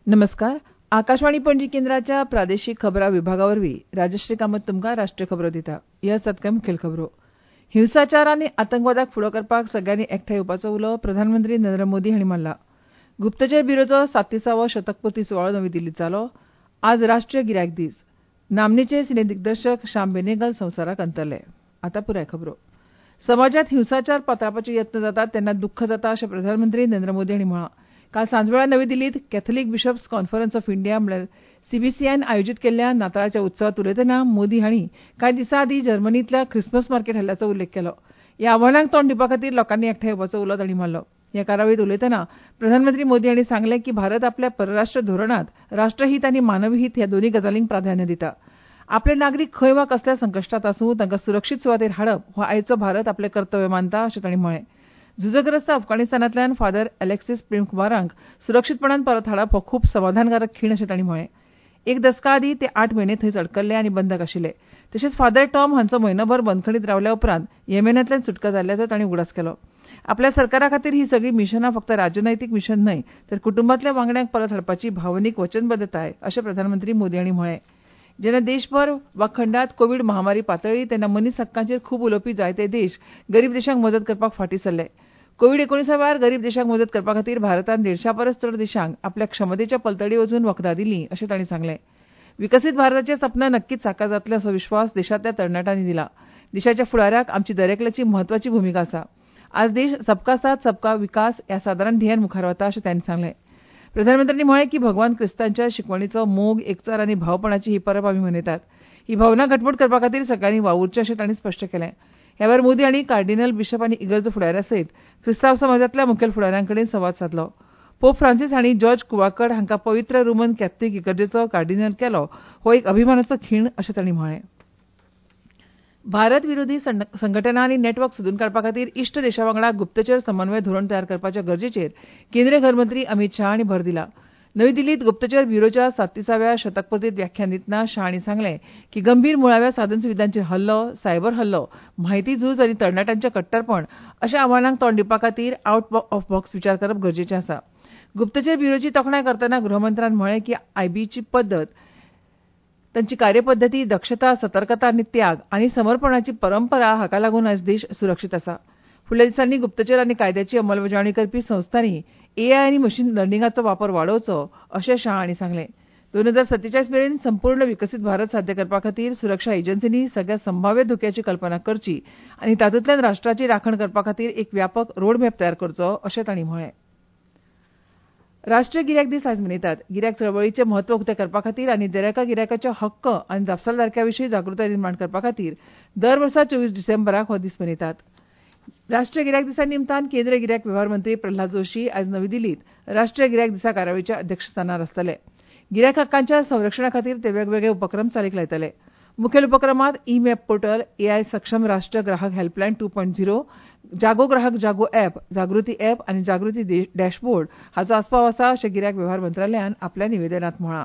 नमस्कार. आकाशवाणी पणजी केंद्राच्या प्रादेशीक खबरां विभागावरवीं राजश्री कामत तुमकां राष्ट्रीय खबरो दिता. ह्या सतका मुखेल खबरो. हिंसाचार आनी आतंकवादाक फुडो करपाक सगळ्यांनी एकठांय येवपाचो उलो प्रधानमंत्री नरेंद्र मोदी हांणी मारला. गुप्तचर ब्युरोचो 37वो शतकपूर्ती सुवाळो नवी दिल्लींत जालो. आज राष्ट्रीय गिरायक दीस. नामनेचे सिने दिग्दर्शक श्याम बेनेगल संवसाराक अंतरले. आतां पुराय खबरो. समाजांत हिंसाचार पातळावपाचे यत्न जातात तेन्ना दुख्ख जाता अशें प्रधानमंत्री नरेंद्र मोदी हांणी म्हळां. काल सांजवेळा नवी दिल्लींत Catholic bishops conference of India म्हळ्यार सीबीसीआयन आयोजीत केल्ल्या नाताळाच्या उत्सवांत उलयतना मोदी हांणी कांय दिसां आदीं जर्मनींतल्या ख्रिसमस मार्केट हाल्ल्याचो उल्लेख केलो. ह्या आव्हानांक तोंड दिवपा खातीर लोकांनी एकठांय येवपाचो उलो तांणी मारलो. ह्या कार्यावळींत उलयतना प्रधानमंत्री मोदी हांणी सांगलें की भारत आपल्या परराष्ट्र धोरणांत राष्ट्रहीत आनी मानवी हित ह्या दोनूय गजालींक प्राधान्य दिता. आपले नागरीक खंय वा कसल्या संकश्टांत आसूं तांकां सुरक्षीत सुवातेर हाडप हो आयचो भारत आपलें कर्तव्य मानता अशें तांणी म्हळें. झुजग्रस्त अफगाणिस्तानांतल्यान फादर अलेक्सीस प्रेमकुमारांक सुरक्षीतपणान परत हाडप हो खूब समाधानकारक खीण अशें तांणी म्हळें. एक दसका आदीं ते 8 म्हयने थंयच अडकल्ले आनी बंदक आशिल्ले. तशेंच फादर टॉम हांचो म्हयनोभर बंदखणींत रावल्या उपरांत येमेनांतल्यान सुटका जाल्ल्याचो तांणी उगडास केलो. आपल्या सरकारा खातीर ही सगळी मिशनां फक्त राजनैतीक मिशन न्हय तर कुटुंबांतल्या वांगड्यांक परत हाडपाची भावनीक वचनबद्धताय अशें प्रधानमंत्री मोदी हांणी म्हळें. जेन्ना देशभर वा खंडांत कोवीड महामारी पातळ्ळी तेन्ना मनीस हक्कांचेर खूब उलोवपी जायते देश गरीब देशांक मदत करपाक फाटीं सरले. कोवीड-19 वेळार गरीब देशांक मदत करपा खातीर भारतान 150 परस चड देशांक आपल्या क्षमतेच्या पलतडी वचून वखदां दिलीं अशें तांणी सांगलें. विकसीत भारताचें सपन नक्कीच साकार जातलें असो विश्वास देशांतल्या तरणाट्यांनी दिला. देशाच्या फुडाऱ्याक आमची दरेकल्याची म्हत्वाची भुमिका आसा. आज देश सबका साथ सबका विकास ह्या सादारण ध्येयान मुखार वता अशें तांणी सांगलें. प्रधानमंत्र्यांनी म्हळें की भगवान क्रिस्तांच्या शिकवणीचो मोग एकचार आनी भावपणाची ही परब आमी मनयतात. ही भावना घटमूट करपा खातीर सगळ्यांनी वावुरचें अशें तांणी स्पश्ट केलें. ह्या वेळार मोदी हांणी कार्डिनल बिशप आनी इगर्ज फुडाऱ्यां सयत क्रिस्तांव समाजांतल्या मुखेल फुडाऱ्यां कडेन संवाद सादलो. पोप फ्रांसीस हांणी जॉर्ज कुवाकड हांकां पवित्र रोमन कॅथोलीक इगर्जेचो कार्डिनल केलो हो एक अभिमानाचो खीण अशें तांणी म्हळें. भारत विरोधी संघटना आनी नॅटवर्क सोदून काडपा खातीर इश्ट देशां वांगडा गुप्तचर समन्वय धोरण तयार करपाच्या गरजेचेर केंद्रीय गृहमंत्री अमित शाह हांणी भर दिला. नवी दिल्लींत गुप्तचर ब्युरोच्या 37व्या शतकपूर्तींत व्याख्यान दितना शाह हांणी सांगलें की गंभीर मुळाव्या साधनसुविधांचेर हल्लो, सायबर हल्लो, म्हायती झूज आनी तरणाट्यांचें कट्टरपण अशा आव्हानांक तोंड दिवपा खातीर आउट ऑफ बॉक्स विचार करप गरजेचें आसा. गुप्तचर ब्युरोची तोखणाय करतना गृहमंत्र्यान म्हळें की आयबीची पद्दत तांची कार्यपद्दती दक्षता सतर्कता आनी त्याग आनी समर्पणाची परंपरा हाका लागून आयज देश सुरक्षीत आसा. फुडल्या दिसांनी गुप्तचर आनी कायद्याची अंमलबजावणी करपी संस्थांनी एआय आनी मशीन लर्निंगाचो वापर वाडोवचो अशें शाह हांणी सांगलें. 2047 मेरेन संपूर्ण विकसीत भारत साध्य करपा खातीर सुरक्षा एजन्सींनी सगळ्या संभाव्य धोक्याची कल्पना करची आनी तातूंतल्यान राष्ट्राची राखण करपा खातीर एक व्यापक रोडमॅप तयार करचो अशें तांणी म्हळें. राष्ट्रीय गिरायक दीस आयज मनयतात. गिरायक चळवळीचें म्हत्व उक्तें करपा खातीर आनी दरेका गिरायकाच्या हक्क आनी जापसालदारके विशीं जागृताय निर्माण करपा खातीर दर वर्सा 24 डिसेंबराक हो दीस मनयतात. राष्ट्रीय गिरायक दिसा निमतान केंद्रीय गिरायक वेव्हार मंत्री प्रल्हाद जोशी आयज नवी दिल्लींत राष्ट्रीय गिरायक दिसा कार्यावळीच्या अध्यक्षस्थानार आसतले. गिरायक हक्कांच्या संरक्षणा खातीर ते वेगवेगळे उपक्रम चालीक लायतले. मुखेल उपक्रमांत ई-मॅप पोर्टल, एआय सक्षम राष्ट्र ग्राहक हेल्पलायन 2.0, जागो ग्राहक जागो ॲप, जागृती ॲप आनी जागृती डॅशबोर्ड हाचो आस्पाव आसा अशें गिरायक वेव्हार मंत्रालयान आपल्या निवेदनांत म्हळां.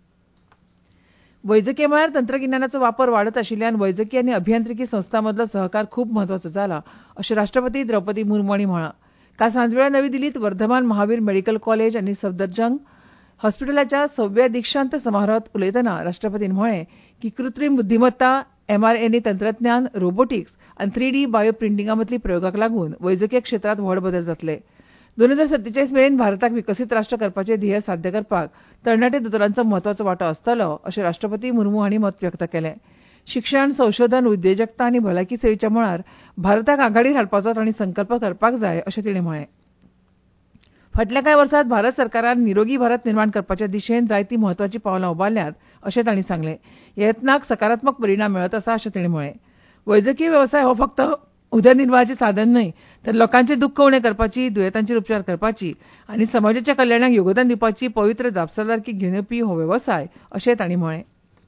वैजकी मळार तंत्रगिन्यानाचो वापर वाडत आशिल्ल्यान वैजकी आनी अभियांत्रिकी संस्थां मदलो सहकार खूब म्हत्वाचो जाला अशें राष्ट्रपती द्रौपदी मुर्मू हांणी म्हळां. काल सांजवेळा नवी दिल्लींत वर्धमान महावीर मेडिकल कॉलेज आनी सफदरजंग हॉस्पिटलाच्या 6व्या दिक्षांत समारोहांत उलयतना राष्ट्रपतीन म्हळें की कृत्रीम बुद्धीमत्ता, mRNA तंत्रज्ञान, रोबोटिक्स आनी 3D बायो प्रिंटिंगा मदली प्रयोगाक लागून वैजकी क्षेत्रांत व्हड बदल जातले. 2047 मेरेन भारताक विकसीत राष्ट्र करपाचें ध्येय साध्य करपाक तरणाटे दोतोरांचो म्हत्वाचो वांटो आसतलो अशें राष्ट्रपती मुर्मू हांणी मत व्यक्त केलें. शिक्षण, संशोधन, उद्देजकता आनी भलायकी सेवेच्या मळार भारताक आघाडीर हाडपाचो तांणी संकल्प करपाक जाय अशें तिणें म्हळें. फाटल्या कांय वर्सांत भारत सरकारान निरोगी भारत निर्माण करपाचे दिशेन जायतीं म्हत्वाचीं पावलां उबारल्यांत अशें तांणी सांगलें. ह्या यत्नाक सकारात्मक परिणाम मेळत आसा अशें तिणें म्हळें. वैजकी वेवसाय हो फक्त उदरनिर्वाहाचें साधन न्हय तर लोकांचें दुख्ख उणें करपाची, दुयेंतांचेर उपचार करपाची आनी समाजाच्या कल्याणाक योगदान दिवपाची पवित्र जापसालदारकी घेवन येवपी हो वेवसाय अशें तांणी म्हळें.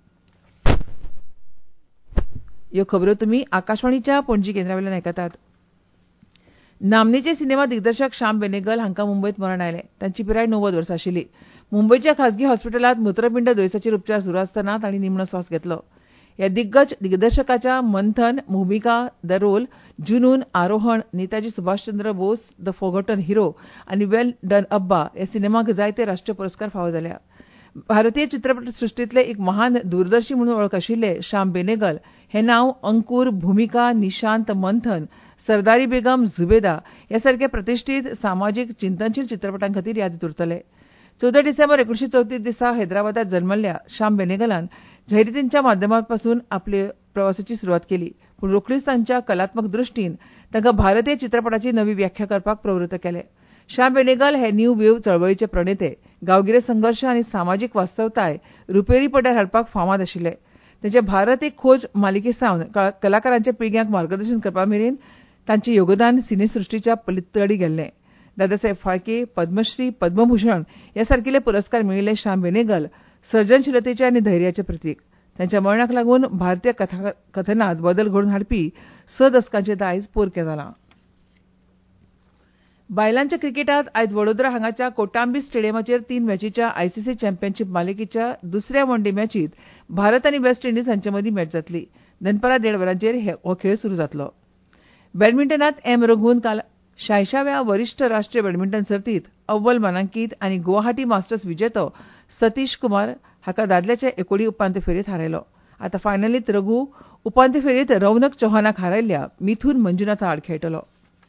ह्यो खबरो तुमी आकाशवाणीच्या पणजी केंद्रावेल्यान आयकतात. नामनेचे सिनेमा दिग्दर्शक श्याम बेनेगल हांकां मुंबयत मरण आयलें. तांची पिराय 90 वर्सां आशिल्ली. मुंबयच्या खाजगी हॉस्पिटलांत मुत्रपिंड दुयेंसाचेर उपचार सुरू आसतना तांणी निमणो स्वास घेतलो. ह्या दिग्गज दिग्दर्शकाच्या मंथन, भूमिका, the role, Junoon, Arohan, Netaji Subhashchandra Bose, the forgotten hero आनी वेल डन अब्बा ह्या सिनेमांक जायते राष्ट्रीय पुरस्कार फावो जाल्या. भारतीय चित्रपट सृष्टींतले एक महान दूरदर्शी म्हणून वळख आशिल्ले श्याम बेनेगल हे नांव अंकुर, भूमिका, निशांत, मंथन, सरदारी बेगम, झुबेदा ह्या सारख्या प्रतिश्ठीत सामाजीक चिंतनशील चित्रपटां खातीर यादीत उरतले. 14 डिसेंबर 1934 दिसा हैदराबादात जल्मल्ल्या श्याम बेनेगलान जाहिरातींच्या माध्यमांपासून आपले प्रवासाची सुरवात केली, पूण रोखडीच तांच्या कलात्मक दृश्टीन तांकां भारतीय चित्रपटाची नवी व्याख्या करपाक प्रवृत्त केलें. श्याम बेनेगल हे न्यू वेव्ह चळवळीचे प्रणेते, गांवगिरे संघर्श आनी सामाजीक वास्तवताय रुपेरी पड्यार हाडपाक फामाद आशिल्ले. ताचे भारत एक खोज मालिके सावन कलाकारांच्या पिळग्यांक मार्गदर्शन करपा मेरेन तांचें योगदान सिनेसृश्टीच्या पलीकडे गेल्लें. दादासाहेब फाळके, पद्मश्री, पद्मभूषण ह्या सारकिले पुरस्कार मेळिल्ले श्याम बेनेगल सर्जनशीलतेचे आनी धैर्याचे प्रतीक. तांच्या मरणाक लागून भारतीय कथनांत बदल घडोवन हाडपी 6 दशकांचें दायज पोरकें जालां. बायलांच्या क्रिकेटांत आयज वडोदरा हांगाच्या कोटांबी स्टेडियमाचेर 3 मॅचीच्या आयसीसी चॅम्पियनशीप मालिकेच्या दुसऱ्या वन डे मॅचींत भारत आनी वेस्ट इंडीज हांचे मदीं मॅच जातली. दनपारां 1:30 वरांचेर हो खेळ सुरू जातलो. बॅडमिंटनांत एम रघुन काल 46व्या वरिष्ठ राष्ट्रीय बॅडमिंटन सर्तींत अव्वल मानांकीत आनी गुवाहाटी मास्टर्स विजेतो सतीश कुमार हाका दादल्याच्या एकोडी उपांत्य फेरयेंत हारयलो. आतां फायनलींत रघु उपांत्य फेरयेंत रौनक चौहानाक हारयल्ल्या मिथून मंजुनाथा आड खेळटलो.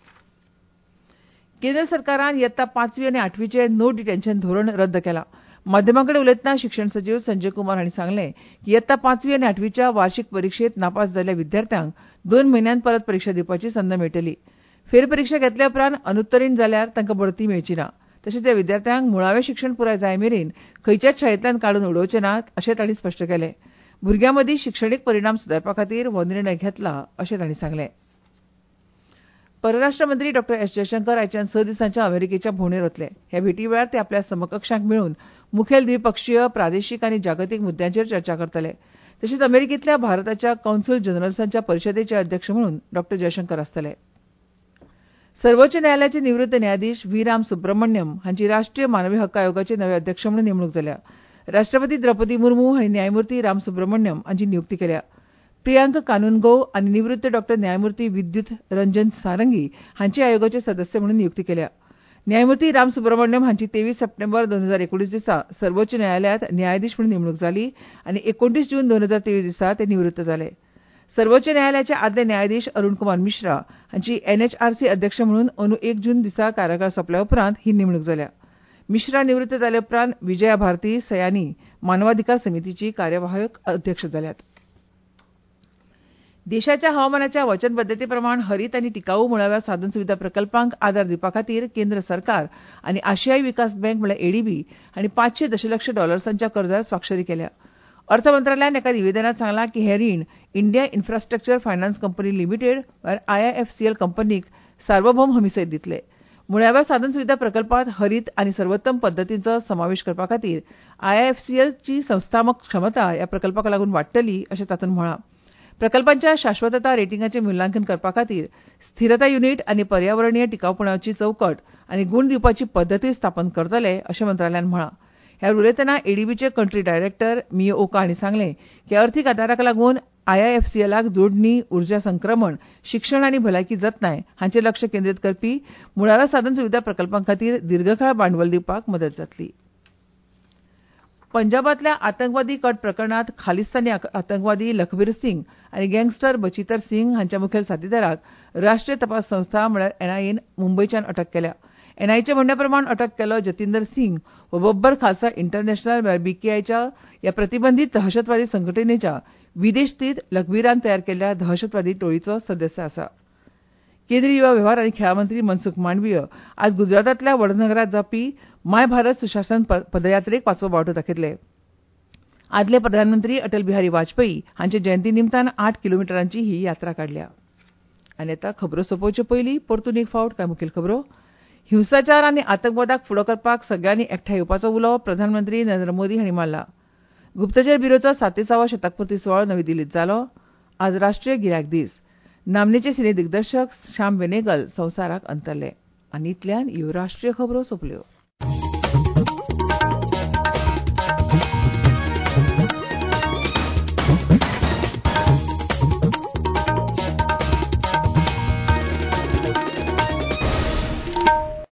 केंद्र सरकारान येत्ता 5वी आनी 8वीचें नो डिटेन्शन धोरण रद्द केलां. माध्यमांकडेन उलयतना शिक्षण सचिव संजय कुमार हांणी सांगलें की येत्ता 5वी आनी 8वीच्या वार्षिक परीक्षेंत नापास जाल्ल्या विद्यार्थ्यांक 2 म्हयन्यांत परत परीक्षा दिवपाची संद मेळटली. फेरपरीक्षा घेतल्या उपरांत अनुत्तीर्ण जाल्यार तांकां बढती मेळची ना. तशेंच ह्या विद्यार्थ्यांक मुळावें शिक्षण पुराय जाय मेरेन खंयच्याच शाळेंतल्यान काडून उडोवचे नात अशें तांणी स्पश्ट केलें. भुरग्यां मदीं शिक्षणीक परिणाम सुदारपा खातीर हो निर्णय घेतला अशें तांणी सांगलें. परराष्ट्र मंत्री डॉ एस जयशंकर आयच्यान 6 दिसांच्या अमेरिकेच्या भोंवडेर वतले. ह्या भेटी वेळार ते आपल्या समकक्षांक मेळून मुखेल द्विपक्षीय, प्रादेशीक आनी जागतीक मुद्द्यांचेर चर्चा करतले. तशेंच अमेरिकेंतल्या भारताच्या कौन्सिल जनरल्सांच्या परिशदेचे अध्यक्ष म्हणून डॉ जयशंकर आसतले. सर्वोच्च न्यायालयाचे निवृत्त न्यायाधीश व्ही राम सुब्रमण्यम हांची राष्ट्रीय मानवी हक्क आयोगाचे नवे अध्यक्ष म्हणून नेमणूक जाल्या. राष्ट्रपती द्रौपदी मुर्मू हांणी न्यायमूर्ती राम सुब्रमण्यम हांची नियुक्ती केल्या. प्रियांक कानुनगो आनी निवृत्त डॉ न्यायमूर्ती विद्युत रंजन सारंगी हांची आयोगाचे सदस्य म्हणून नियुक्ती केल्या. न्यायमूर्ती राम सुब्रमण्यम हांची 23 सप्टेंबर 2019 दिसा सर्वोच्च न्यायालयात न्यायाधीश म्हणून नेमणूक जाली आनी 29 जून 2023 दिसा ते निवृत्त जाले. सर्वोच्च न्यायालयाचे आदले न्यायाधीश अरुण कुमार मिश्रा हांची एनएचआरसी अध्यक्ष म्हणून अंदू 1 जून दिसा कार्यकाळ सोंपल्या उपरांत ही नेमणूक जाल्या. मिश्रा निवृत्त जाले उपरांत विजया भारती सयानी मानवाधिकार समितीची कार्यवाहक अध्यक्ष जाल्यात. देशाच्या हवामानाच्या वचनबद्धते प्रमाण हरीत आनी टिकाऊ मुळाव्या साधनसुविधा प्रकल्पांक आदार दिवपा खातीर केंद्र सरकार आनी आशियाई विकास बँक म्हळ्यार एडीबी हांणी $500 दशलक्ष कर्जार स्वाक्षरी केल्या. अर्थ मंत्रालयान एका निवेदनात सांगलां की हे रीण India infrastructure finance company limited IIFCL कंपनीक सार्वभौम हमी सयत दितले. मुळाव्या साधनसुविधा प्रकल्पांत हरीत आनी सर्वोत्तम पद्दतींचो समावेश करपा खातीर आयआयएफसीएलची संस्थात्मक क्षमता ह्या प्रकल्पाक लागून वाडटली अशें तातूंत म्हळां. प्रकल्पांच्या शाश्वतता रेटिंगाचें मुल्यांकन करपा खातीर स्थिरता युनिट आनी पर्यावरणीय टिकावपणाची चौकट आनी गूण दिवपाची पद्दती स्थापन करतले अशें मंत्रालयान म्हळां. ह्या उलयतना एडीबीचे कंट्री डायरेक्टर मियो ओका हांणी सांगलें की अर्थीक आदाराक लागून आयआयएफसीएलाक जोडणी, उर्जा संक्रमण, शिक्षण आनी भलायकी जतनाय हांचेर लक्ष केंद्रीत करपी मुळाव्या साधनसुविधा प्रकल्पां खातीर दीर्घकाळ भांडवल दिवपाक मदत जातली. पंजाबांतल्या आतंकवादी कट प्रकरणांत खालिस्तानी आतंकवादी लखबीर सिंग आनी गँगस्टर बचितर सिंग हांच्या मुखेल साथीदाराक राष्ट्रीय तपास संस्था म्हळ्यार एनआयएन मुंबयच्यान अटक केल्या. एनआयएच्या म्हणण्या प्रमाण अटक केलो जतिंदर सिंग हो बब्बर खालसा इंटरनॅशनल म्हळ्यार बीकेआयच्या ह्या प्रतिबंधीत दहशतवादी संघटनेच्या विदेश स्थित लखबीरान तयार केल्ल्या दहशतवादी टोळीचो सदस्य आसा. केंद्रीय युवा वेव्हार आनी खेळां मंत्री मनसुख मांडवीय आज गुजरातांतल्या वडनगरांत जावपी माय भारत सुशासन पदयात्रेक 5वो वांटो दाखयतले. आदले प्रधानमंत्री अटल बिहारी वाजपेयी हांचे जयंती निमतान 8 किलोमिटरांची ही यात्रा काडल्या. आनी आतां खबरो सोंपोवचे पयलीं परतून एक फावट कांय मुखेल खबरो. हिंसाचार आनी आतंकवादाक फुडो करपाक सगळ्यांनी एकठांय येवपाचो उलो प्रधानमंत्री नरेंद्र मोदी हांणी मारला. गुप्तचर ब्युरोचो 37वा शतकपूर्ती सुवाळो नवी दिल्लींत जालो. आज राष्ट्रीय गिरायक दीस. नामनेचे सिने दिग्दर्शक श्याम बेनेगल संवसाराक अंतरले. आनी इतल्यान ह्यो राष्ट्रीय खबरो सोंपल्यो.